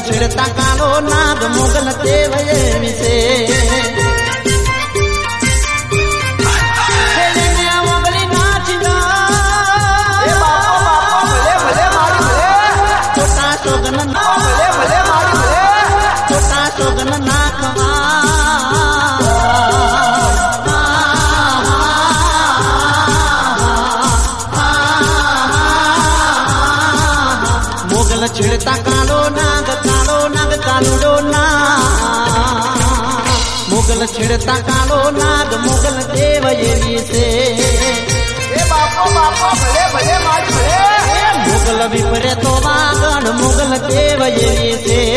छिड़ता कालो नाग मुगल देवये विसे छिड़ता कालो नाग कालूडो ना मुगल छिड़ता कालो नाग मुगल देव ये से बापो भले भले मारी भले मुगल विपरे तो वागण मुगल देव ये से